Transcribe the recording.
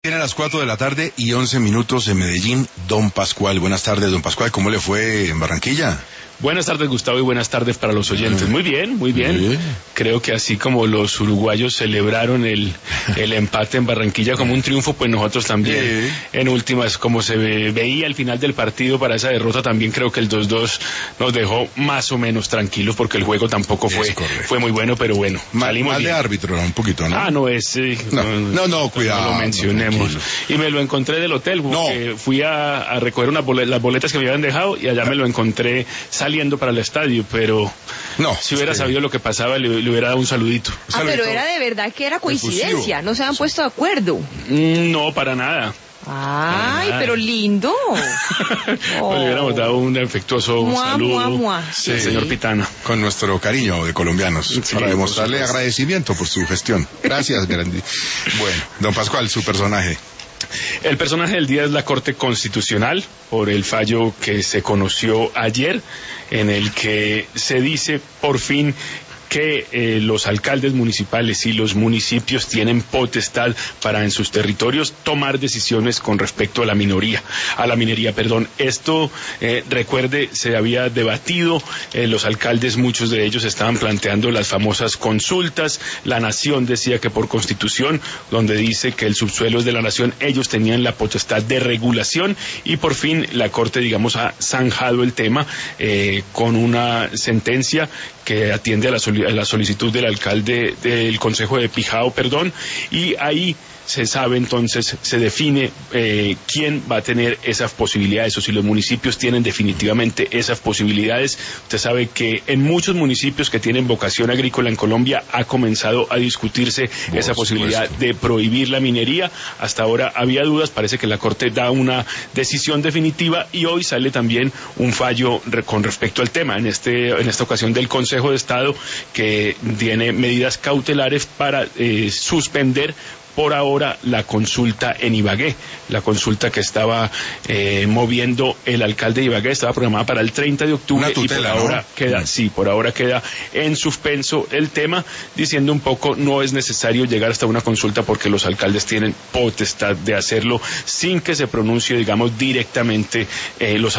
Tiene las 4 de la tarde y 11 minutos en Medellín. Don Pascual, buenas tardes, don Pascual, ¿cómo le fue en Barranquilla? Buenas tardes, Gustavo, y buenas tardes para los oyentes. Muy bien, muy bien. Creo que así como los uruguayos celebraron el empate en Barranquilla como un triunfo, pues nosotros también. En últimas, como se veía al final del partido para esa derrota, también creo que el 2-2 nos dejó más o menos tranquilos, porque el juego tampoco fue muy bueno, pero bueno, salimos bien. Mal de árbitro, un poquito, ¿no? No es... No, cuidado. No lo mencionemos. Y me lo encontré del hotel, porque fui a recoger las boletas que me habían dejado, y allá me lo encontré saliendo para el estadio, pero si hubiera sabido lo que pasaba, le hubiera dado un saludito. Pero era de verdad que era coincidencia, no se han puesto de acuerdo. No, para nada. Ay, pero lindo. Le hubiéramos dado un afectuoso saludo, señor Pitana. Con nuestro cariño de colombianos, para demostrarle agradecimiento por su gestión. Gracias, Mirandi. Bueno, don Pascual, su personaje. El personaje del día es la Corte Constitucional, por el fallo que se conoció ayer, en el que se dice por fin que los alcaldes municipales y los municipios tienen potestad para en sus territorios tomar decisiones con respecto a la minería. Esto, recuerde, se había debatido, los alcaldes, muchos de ellos estaban planteando las famosas consultas. La nación decía que por constitución, donde dice que el subsuelo es de la nación, ellos tenían la potestad de regulación, y por fin la Corte, ha zanjado el tema con una sentencia que atiende a la solicitud del alcalde del Consejo de Pijao, y ahí se sabe entonces, se define quién va a tener esas posibilidades, o si los municipios tienen definitivamente esas posibilidades. Usted sabe que en muchos municipios que tienen vocación agrícola en Colombia ha comenzado a discutirse esa posibilidad de prohibir la minería. Hasta ahora había dudas, parece que la Corte da una decisión definitiva, y hoy sale también un fallo con respecto al tema, en esta ocasión del Consejo de Estado, que tiene medidas cautelares para suspender por ahora la consulta en Ibagué. La consulta que estaba moviendo el alcalde de Ibagué estaba programada para el 30 de octubre. Una tutela, y por ahora queda en suspenso el tema, diciendo un poco no es necesario llegar hasta una consulta porque los alcaldes tienen potestad de hacerlo sin que se pronuncie, directamente los